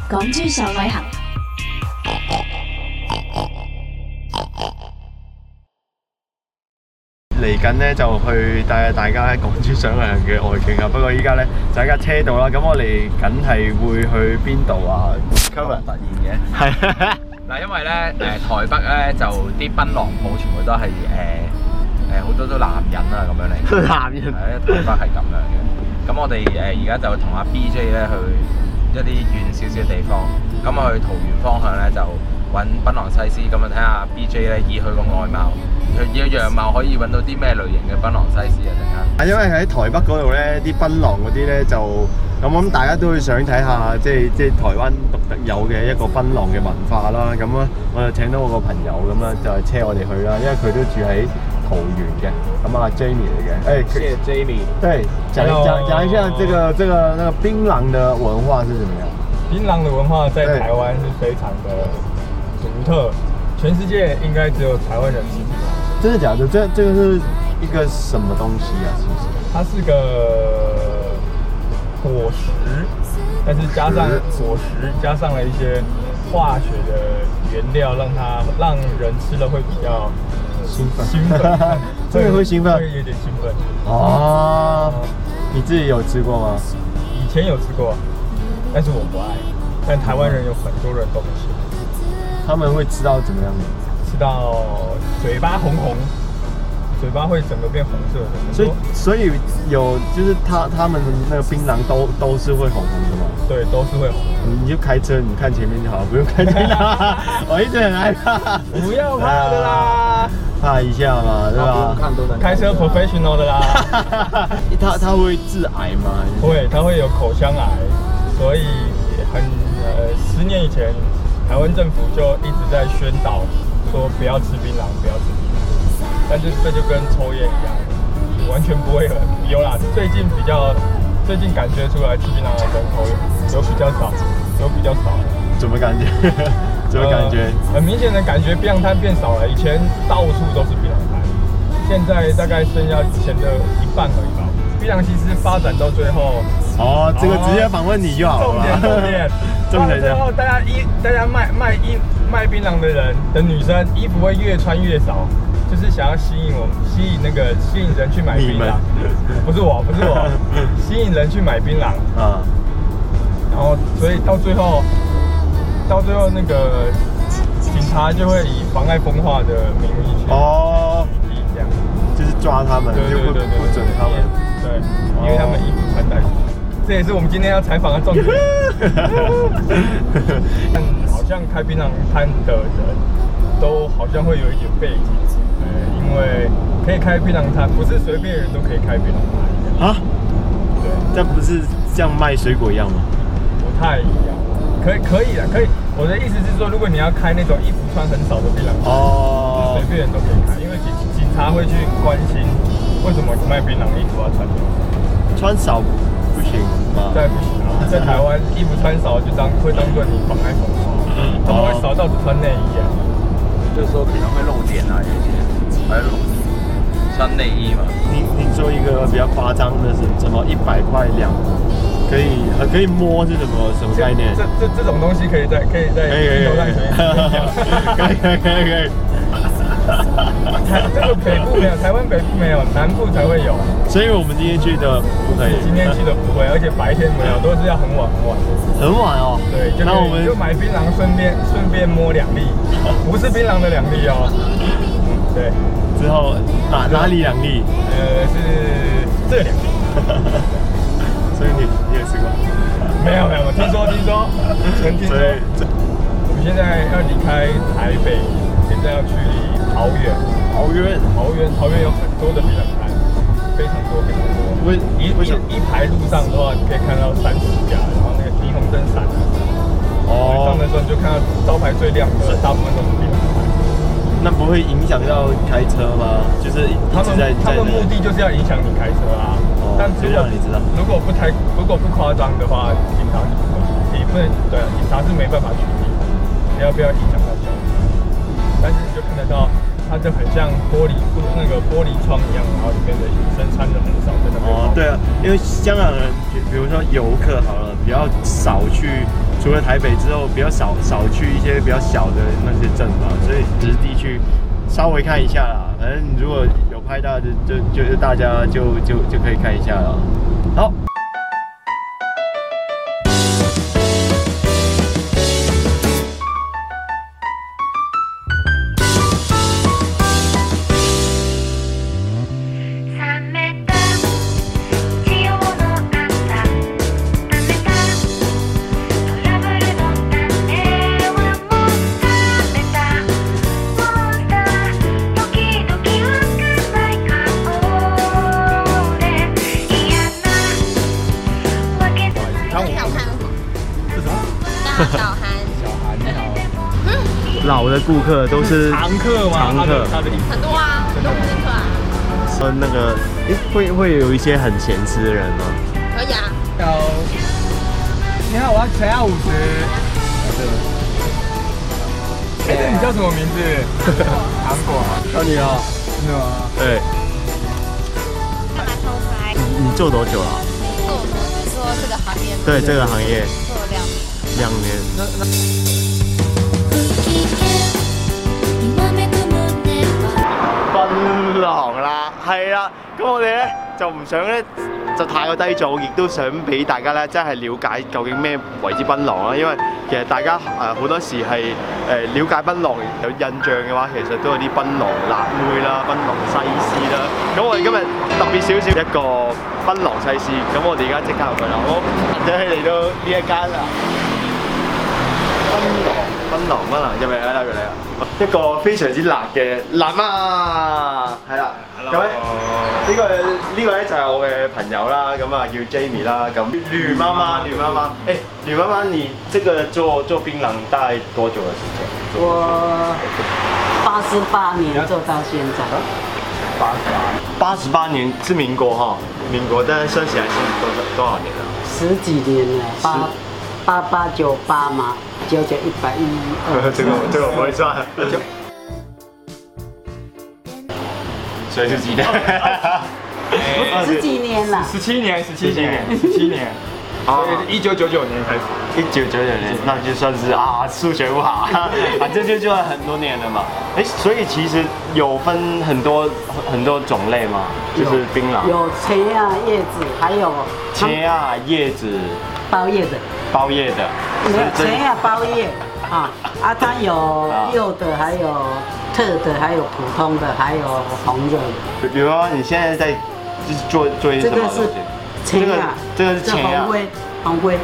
港珠上旅行。 嚟緊咧就去帶大家喺港珠上旅行嘅外景啊！不過依家咧就喺架車度啦。咁我哋緊係會去邊度啊 ？Kevin 突然嘅係嗱，因為咧台北咧就啲檳榔鋪全部都係好多都男人啊咁樣嚟。 男人係台北係咁樣嘅。咁我哋而家就同阿 BJ 咧去一啲遠少少嘅地方。咁我去桃園方向咧就揾檳榔西施，咁啊睇下 BJ 咧以佢個外貌。佢嘅樣貌可以揾到啲咩類型嘅檳榔西施啊？陣間， 因為喺台北嗰度咧，啲檳榔嗰啲咧就咁，我諗大家都會想睇下，即係台灣獨特有嘅一個檳榔嘅文化啦。咁啊，我就請到我個朋友咁啊，就係車我哋去啦。因為佢都住喺桃園嘅，咁啊 Jamie 嚟嘅。 謝謝 Jamie。 對，講一下那個檳榔的文化是怎麼樣？ 檳榔的文化在台灣是非常的獨特，全世界應該只有台灣人知道。 真的假的？這個是一個什麼東西啊？是不是？ 它是個果實，但是加上果實，加上了一些化學的原料，讓人吃了會比較興奮。 真的會興奮？ 會有點興奮。 哦，你自己有吃過嗎？ 以前有吃過，但是我不愛。但台灣人有很多人都很喜歡。 他們會吃到怎麼樣的？ 吃到嘴巴紅紅，嘴巴會整個變紅色的。 所以有就是他們的那個檳榔都是會紅紅的嗎？ 對，都是會紅。你就開車，你看前面就好，不用看前面。我一直很害怕。 不要怕的啦， 怕一下嘛，對吧？ 開車 professional 的啦。 他會致癌嗎？ 會，他會有口腔癌，所以10年以前，台灣政府就一直在宣導。說不要吃檳榔，不要吃檳榔，但是這就跟抽煙一樣，完全不會有啦。最近感覺出來吃檳榔的人口有比較少， 怎麼感覺？怎麼感覺？ 很明顯的感覺，檳榔攤變少了。以前到處都是檳榔攤，現在大概剩下以前的一半而已吧。檳榔其實發展到最後， 這個直接訪問你就好了。 重點。最後大家賣檳榔的人的女生衣服會越穿越少，就是想要吸引人去買檳榔。不是我，吸引人去買檳榔。然後所以到最後那個警察就會以妨礙風化的名義去這樣， 就是抓他們，就不准他們。 對，因為他們衣服穿戴。這也是我們今天要採訪的重點。但好像開檳榔攤的人都好像會有一點背景，因為可以開檳榔攤，不是隨便人都可以開檳榔攤。啊？對， 這不是像賣水果一樣嗎？ 不太一樣。可以的，可以。我的意思是說，如果你要開那種衣服穿很少的檳榔攤，不是隨便人都可以開，因為警察會去關心，為什麼你賣檳榔衣服要穿少？ 穿少不行嗎？ 對，不行啊！在台灣衣服穿少就會當作你妨礙風化，他們會少到只穿內衣啊， 就是說可能會露點啊，有些還有穿內衣嘛。 你說一個比較誇張的是什麼100塊2，可以摸是什麼概念？ 這種東西可以在鏡頭上可以。這個北部沒有，台灣北部沒有，南部才會有。 所以我們今天去的不可以。 今天去的不會，而且白天沒有，都是要很晚。 很晚哦。 對，那我們就買檳榔，順便摸2粒，不是檳榔的2粒哦。對。 之後哪裡2粒？ 是這2粒。 所以你也吃過？ 沒有，聽說。曾聽說。我們現在要離開台北，現在要去桃園有很多的檳榔攤，非常多。一排路上的話，你可以看到30家，然後那個霓虹燈閃。晚上的時候你就看到招牌最亮的，大部分都是檳榔攤。 那不會影響到開車嗎？就是他們目的就是要影響你開車啊。但如果不誇張的話，警察是不會，警察是沒辦法處理，你要不要影響到交通？但是你就看得到，它就很像玻璃窗一樣，然後裡面的女生穿得很少，在那邊。 對啊，因為香港人，比如說遊客好了，比較少去除了台北之后，比较少去一些比较小的那些镇吧，所以实地去稍微看一下啦。反正如果有拍到就大家就可以看一下了。好。老的顾客都是常客吗？ 常客很多啊，都不是客啊。 那个会有一些很咸吃的人吗？ 可以啊。 你好，我要全要50。哎，这你叫什么名字？糖果。 叫你哦。 是吗？ 对。 干嘛偷拍？ 你做多久了？ 做这个行业。 对，这个行业。 做了2年。 2年。檳榔啦，係啦，咁我哋咧就唔想咧就太過低俗，亦都想俾大家咧真係了解究竟咩為之檳榔啦。因為其實大家好多時係了解檳榔有印象嘅話，其實都有啲檳榔辣妹啦、檳榔西施啦。咁我哋今日特別少少一個檳榔西施，咁我哋而家即刻入去啦。好，或者嚟到呢一間啦。檳榔入嚟啦，入嚟啦！一個非常之辣嘅辣媽，係啦。咁咧呢個咧就係我嘅朋友啦，咁啊叫 Jamie 啦。咁呂媽媽，呂媽媽，你這個做檳榔大概多久的時間？ 我88年做到現在。 88年是民國哈，民國，但是算起來是多少年了 ？10幾年了，88、98嘛，99、100、112。 這個不會算。所以是幾年 ？10幾年了。 17年。所以1999年開始。 1999年，那就算是數學不好，反正就很多年了嘛。所以其實有分很多種類嘛，就是檳榔。 有切啊葉子，還有切啊葉子。 包葉的。 包葉的。 切啊包葉啊，它有幼的，還有特的，還有普通的，還有紅肉的。 比如說你現在在就是做一些什麼東西？ 切啊， 這個是切啊。 紅灰。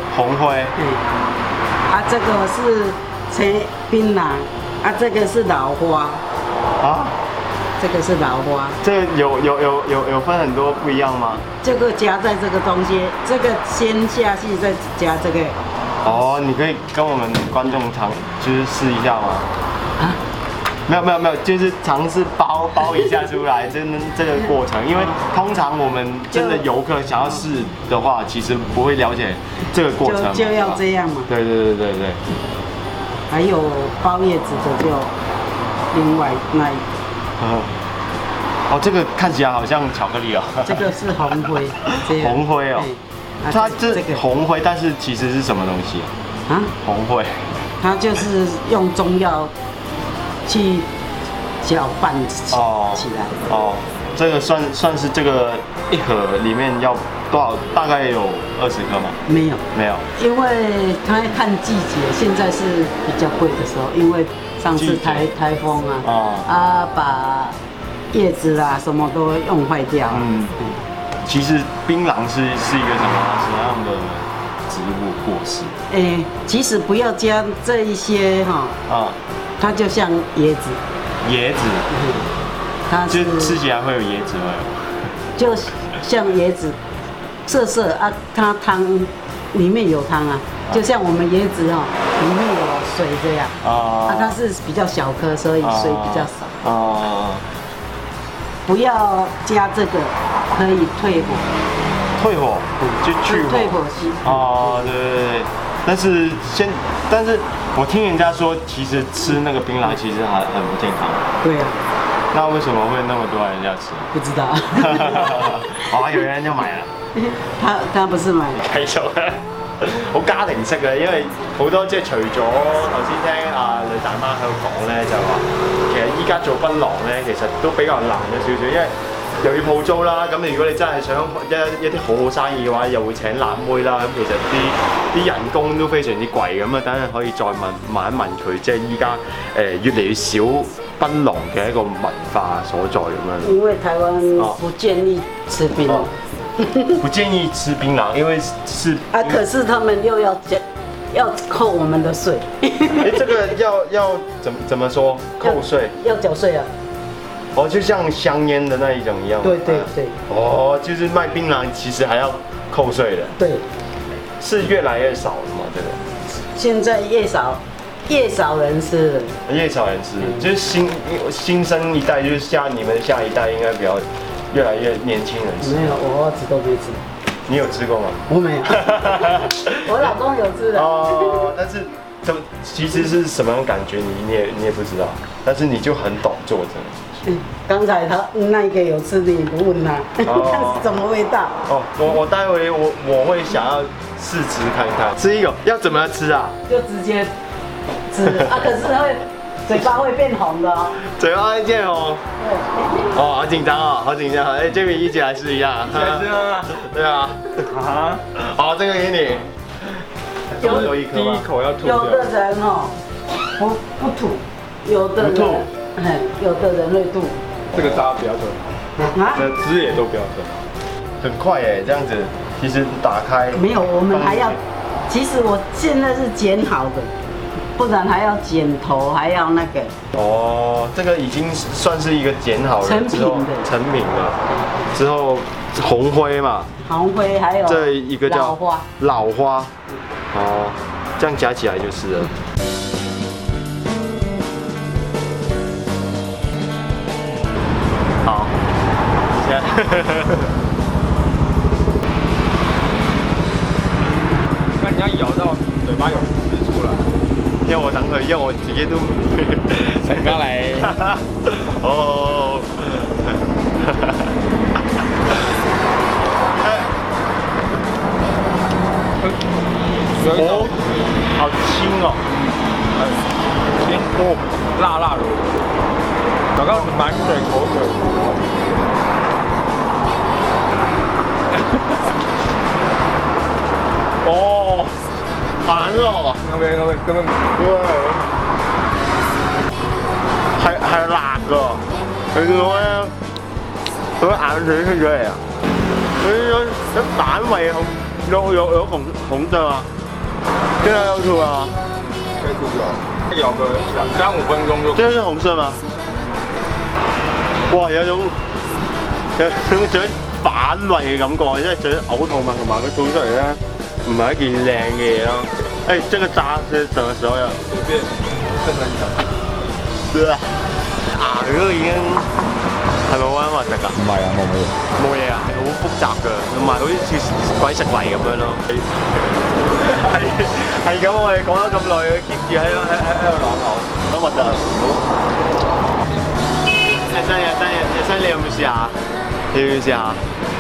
這個是切檳榔，這個是老花。這個是老花。這個有分很多不一樣嗎？ 這個夾在這個東西，這個先下去再夾這個。 你可以跟我們觀眾就是試一下嗎？沒有，就是嘗試包一下出來，這個過程，因為通常我們真的遊客想要試的話，其實不會了解這個過程。 就要這樣嘛。對。還有包葉子的就另外那一個。 這個看起來好像巧克力哦。 這個是紅灰。 紅灰哦。它這紅灰，但是其實是什麼東西啊？紅灰。 它就是用中藥去攪拌起來。 這個算是這個一盒裡面要多少？大概有20顆嗎？ 沒有，因為它看季節，現在是比較貴的時候，因為上次颱風啊，把葉子啦什麼都用壞掉。其實檳榔是一個什麼樣的植物果實？ 其實不要加這一些它就像椰子。 椰子。它就吃起來會有椰子味。 就像椰子，澀啊，它湯裡面有湯啊，就像我們椰子裡面有水這樣。它是比較小顆，所以水比較少。不要加這個，可以退火。 退火，就去火。 退火性。 對。但是我聽人家說，其實吃那個檳榔其實很不健康。對啊。那為什麼會那麼多人要吃？ 不知道。 有人就買了。 他不是買的。 開手了。 好家庭式嘅，因為好多即係除咗頭先聽阿女大媽喺度講咧，就話其實依家做檳榔咧，其實都比較難咗少少，因為又要鋪租啦。咁如果你真係想一啲好生意嘅話，又會請辣妹啦。咁其實啲人工都非常之貴咁啊。等陣可以再問一問佢，即係依家越嚟越少檳榔嘅一個文化所在咁樣。 因為台灣不建議吃檳榔。 不建議吃檳榔，因為是啊，可是他們又要扣我們的稅。 這個要怎麼說？扣稅？ 要繳稅啊。 哦，就像香煙的那一種一樣。 對對對。 哦，就是賣檳榔其實還要扣稅的。 對。 是越來越少了嘛？這個。 現在越少人吃了。 越少人吃，就是新生一代，就是你們下一代應該比較。越來越年輕人吃。 沒有，我兒子都沒吃。 你有吃過嗎？ 我沒有。我老公有吃的。 哦，但是其實是什麼樣感覺你也不知道，但是你就很懂做這個。 剛才他那個有吃，你不問他，看是什麼味道。 哦，我待會我會想要試吃看看。吃一個要怎麼吃啊？ 就直接吃啊，可是嘴巴會變紅的哦。 嘴巴會變紅。對。哦，好緊張哦，好緊張！哎，Jamie一起來試一下。 一起來試嗎？ 對啊。啊。好，這個給你。 有一顆。第一口要吐掉。 有的人哦，不吐，有的人，有的人會吐。 這個渣不要吞。啊？汁也都不要吞。 很快哎，這樣子，其實打開。 沒有，我們還要，其實我現在是剪好的。不然還要剪頭，還要那個。 哦，這個已經算是一個剪好了成品的， 成品了。之後紅灰嘛。紅灰還有。這一個叫老花。老花。哦，這樣加起來就是了。好，現在。 那你要咬到嘴巴有汁出來。 因為我等佢，因為我自己都陳家嚟。 哦。哦，好輕哦。 輕哦，辣辣的。剛剛滿嘴口水。 哦。彈咯， 咁樣， 係辣㗎，佢咧，佢眼水出咗嚟啊！佢有蛋味，有紅色啊，真係有吐啊！ 可以吐掉，咬個3-5分鐘就。 真係紅色嗎？哇！有種反胃嘅感覺，即係最嘔吐物同埋佢吐出嚟咧。唔係一件靚嘅嘢咯。誒，這個渣是什麼時候呀？ 隨便，正常講。 牙嗰個已經係咪好啱話食㗎？ 唔係啊，冇嘢。 冇嘢啊，係好複雜㗎，同埋好似鬼食泥咁樣咯。係咁，我哋講咗咁耐，keep 住喺度講講，好核突。好。生你有冇試下？你要唔要試下？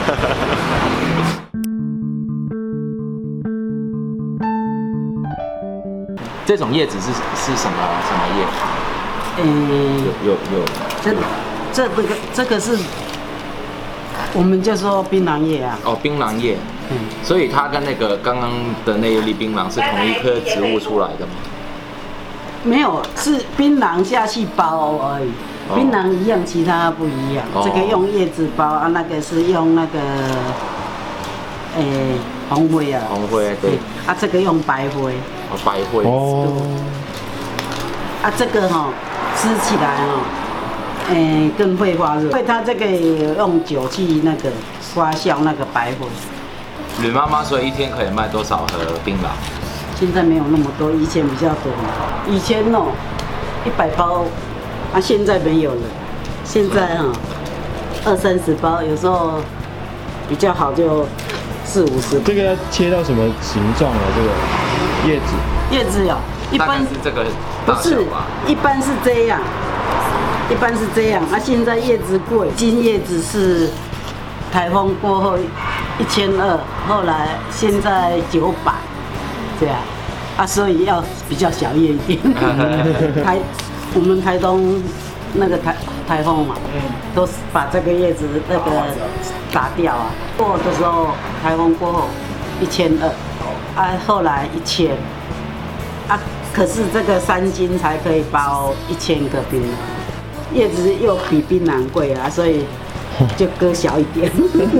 這種葉子是什麼葉？ 有。這個是，我們就說檳榔葉啊。 哦，檳榔葉。所以它跟那個剛剛的那一粒檳榔是同一棵植物出來的嗎？ 沒有，是檳榔下去包而已。檳榔一樣，其他不一樣。這個用葉子包啊，那個是用那個，紅灰啊。 紅灰對。 啊，這個用白灰。 哦，白灰。哦。 啊，這個哈吃起來哈，更會發熱。因為它這個用酒去那個發酵那個白灰。 呂媽媽說一天可以賣多少盒檳榔？ 現在沒有那麼多，以前比較多。以前哦，100包，啊，現在沒有了。現在哈，20-30包，有時候比較好就40-50。 這個要切到什麼形狀啊？這個葉子？ 葉子有，一般是這個不是，一般是這樣，一般是這樣。啊，現在葉子貴，金葉子是颱風過後1200，後來現在900。 这样啊，所以要比较小叶一点。我们台东那个台风嘛，都是把这个叶子那个打掉啊。过的时候，台风过后1200，啊，后来1000，啊，可是这个3斤才可以包1000个槟榔，叶子又比槟榔贵啊，所以就割小一点。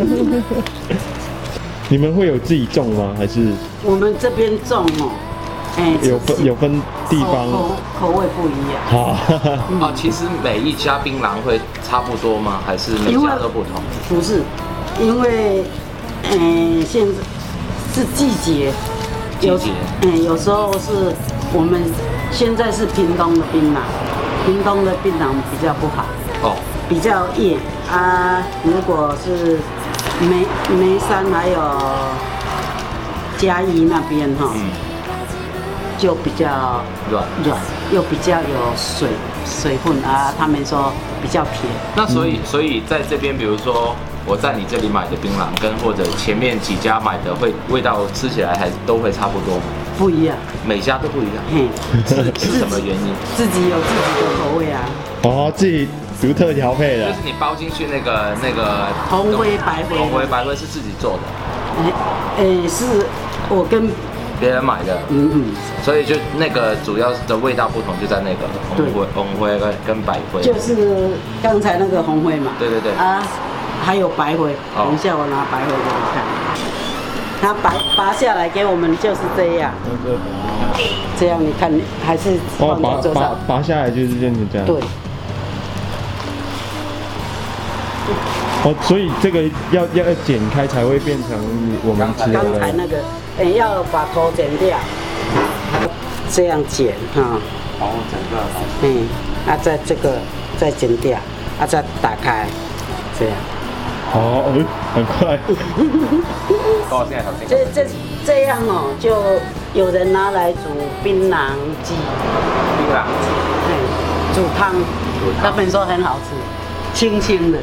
你们会有自己种吗？还是我们这边种哦， 有分地方， 口味不一样。 好， 啊，其实每一家槟榔会差不多吗？还是每家都不同？ 不是，因为现在是季节，有时候是我们现在是屏东的槟榔，屏东的槟榔比较不好，比较叶啊。如果是眉山还有嘉义那边哈，就比较软，又比较有水分啊。他们说比较甜。 那所以在这边，比如说我在你这里买的槟榔，跟或者前面几家买的，会味道吃起来还都会差不多吗？ 不一样， 每家都不一样。是什么原因？ 自己有自己的口味啊。 哦，自己独特调配的。 就是你包进去那个红灰白灰。 红灰白灰是自己做的。 是我跟别人买的。所以就那个主要的味道不同，就在那个红灰跟白灰。 就是刚才那个红灰嘛。 对啊， 还有白灰。等一下我拿白灰给你看。它拔下来给我们就是这样。这样你看还是放在桌上。 拔下来就是这样。 对。 所以这个要剪开才会变成我们吃的。 刚才那个，要把头剪掉，这样剪哈。整个。在这个再剪掉，再打开，这样。很快。这样哦，就有人拿来煮槟榔鸡。煮汤，他们说很好吃，清清的。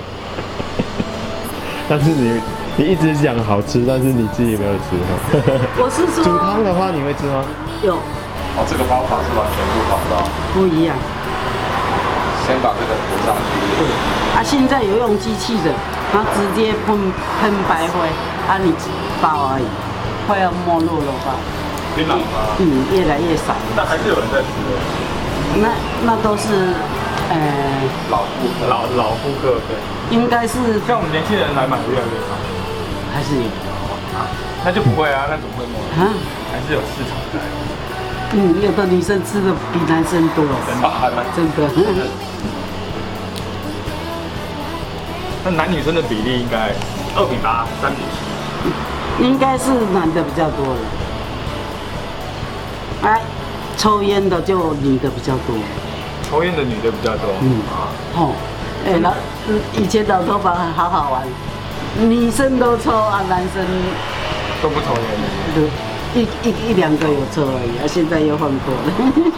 但是你一直讲好吃，但是你自己没有吃哈。 我是说煮汤的话，你会吃吗？ 有。 这个方法是完全不同的。 不一样。 先把这个涂上去。 现在有用机器的，然后直接喷白灰，你包而已，快要没落了吧？ 槟榔吗？ 越来越少。 但还是有人在吃的。 那都是老顾客对。 应该是像我们年轻人来买的越来越少。 还是有。 那就不会啊，那怎么会没有？还是有市场在。 有的女生吃的比男生多。真的。 那男女生的比例应该2:8、3:7。 应该是男的比较多了。抽烟的就女的比较多。 抽烟的女的比较多。 以前老头发好好玩，女生都抽男生都不抽烟。 对，一两个有抽而已，现在又换多了。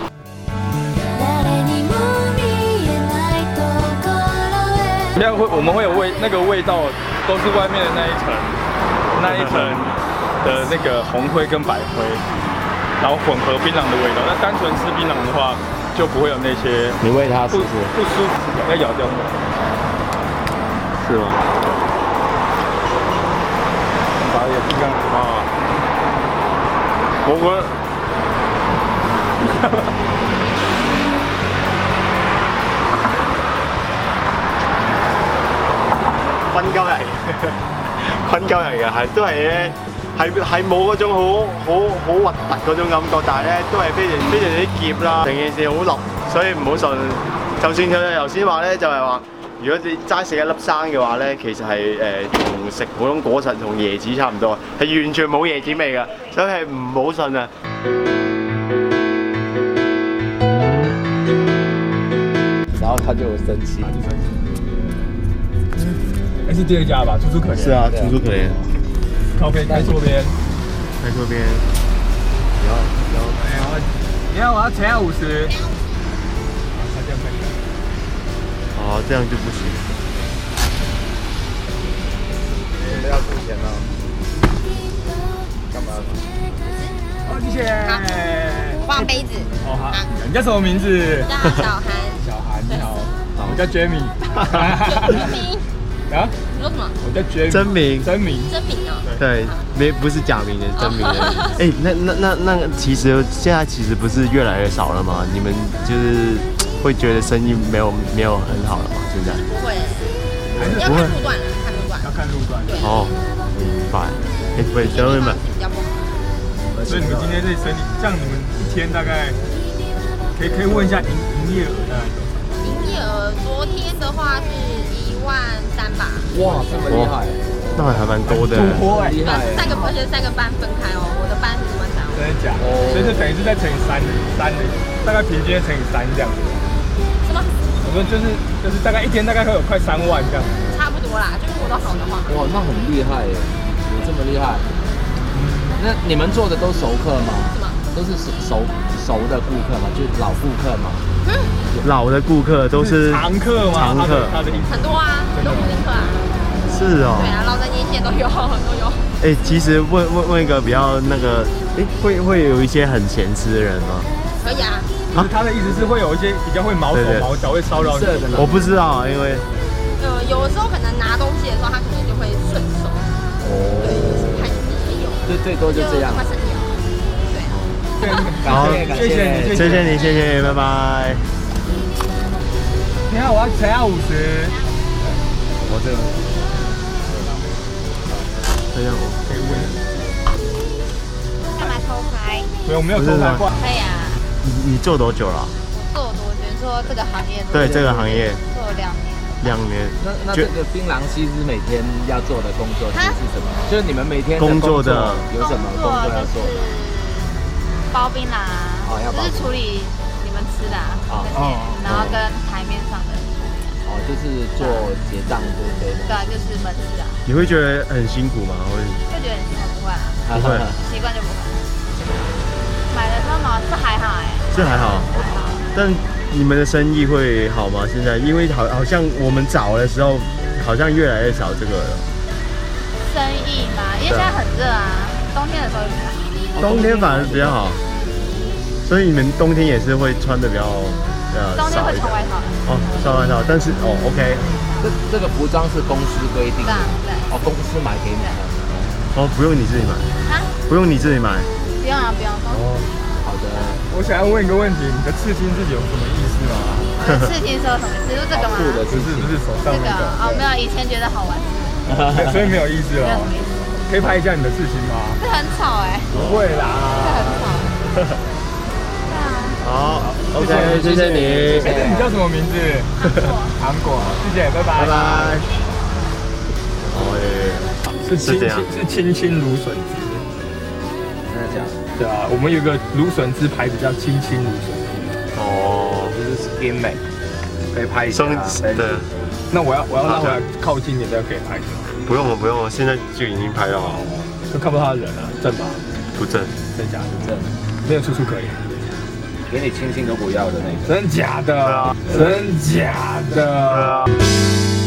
我们会有那个味道，都是外面的那一层的那个红灰跟白灰，然后混合槟榔的味道。那单纯吃槟榔的话，就不会有那些。 你喂它吃不舒服，要咬掉的。 是吗？ 把也是这样啊。 昆鳩嚟嘅，都係咧，係冇嗰種好核突嗰種感覺，但係咧都係非常之澀啦，成件事好腍，所以唔好信。就算佢哋頭先話咧，就係話，如果你齋食一粒生嘅話咧，其實係同食普通果實同椰子差唔多，係完全冇椰子味㗎，所以係唔好信啊！然後他就生氣。 是第2家吧，楚楚可憐。 是啊，楚楚可憐。 靠边，开错边。 开错边。 你要我要乘下50。 哦，这样就不行。 准备要付钱了。干嘛？啊？ 哦，谢谢。 换杯子。 哦好，你叫什么名字？ 叫小韩。 小韩，你好。我叫 Jamie。啊？ 你说什么？ 我叫 Jamie。 真名。 真名哦。 对，不是假名的真名的。哎，那其实现在其实不是越来越少了吗？你们就是会觉得生意没有很好了吗？现在？ 不会，要看路段了，看路段。 要看路段。 对。 哦，明白。哎，喂，小妹们。 比较不好。 所以你们今天这生意，这样你们一天大概可以问一下营业额大概多少？ 营业额昨天的话是13000吧。 哇，这么厉害！ 那还蛮多的。 厉害！ 而且3个班分开哦，我的班是13000。 真的假的？所以就等于是再乘以3，大概平均乘以3这样子。 什么？ 我说就是大概一天大概会有快3万这样子。 差不多啦，就是活得好的话。 哇，那很厉害耶！有这么厉害？那你们做的都熟客吗？ 什么？ 都是熟的顾客吗？就是老顾客吗？ 老的顾客都是常客吗？ 常客。 很多啊，很多固定客啊。 是哦。 对啊，老的年轻人都有。 哎，其实问一个比较那个，哎，会有一些很咸吃的人吗？ 可以啊。 他的意思是会有一些比较会毛手毛脚，会骚扰你。 我不知道，因为有的时候可能拿东西的时候，他可能就会顺手。哦。对，看也有。 最多就这样。 快生意了。对。 好， 谢谢你， 拜拜。 你好，我要才要50。我这个。 这样可以问。 干嘛偷拍？ 没有偷拍过。 可以啊。 你做多久了？ 做多久？做这个行业？ 对，这个行业。 做2年。 2年。 那这个槟榔西施每天要做的工作是什么？就是你们每天工作的有什么工作要做？ 包槟榔啊，就是处理你们吃的这些，然后跟台面上的。 哦，就是做结账这些。 对啊，就是门市啊。 你会觉得很辛苦吗？ 会觉得很辛苦，不会啊。 不会。 习惯就不会。买的时候嘛是还好哎。 是还好。但你们的生意会好吗？现在因为好像我们早的时候好像越来越少这个了。 生意嘛，因为现在很热啊，冬天的时候比较好。 冬天反而比较好，所以你们冬天也是会穿的比较冬天会穿外套的。 哦，穿外套，但是OK。 这个服装是公司规定的。 对。 哦，公司买给你的。 哦，不用你自己买。啊？不用你自己买。 不用啊，不用。哦， 好的。 我想要问一个问题，你的刺青自己有什么意思吗？ 刺青是有什么意思？就这个吗？ 不是手上那个。 哦，没有，以前觉得好玩。 所以没有意思了。可以拍一下你的刺青吗？ 这很吵哎。 不会啦。 这很吵。 好 ，OK， 谢谢你。 你叫什么名字？韩果。谢谢，拜拜。拜拜。是清清芦笋汁。 真的假的？ 对啊，我们有个芦笋汁牌子叫清清芦笋汁。 哦， 就是 Skin Made， 可以拍一下。 对。 那我要让我靠近点，再可以拍一下。 不用了，现在就已经拍到了。 都看不到他的人了，正吧？ 不正， 真假的正，没有处处可以。 连你亲亲都不要的那个。 真假的？真假的？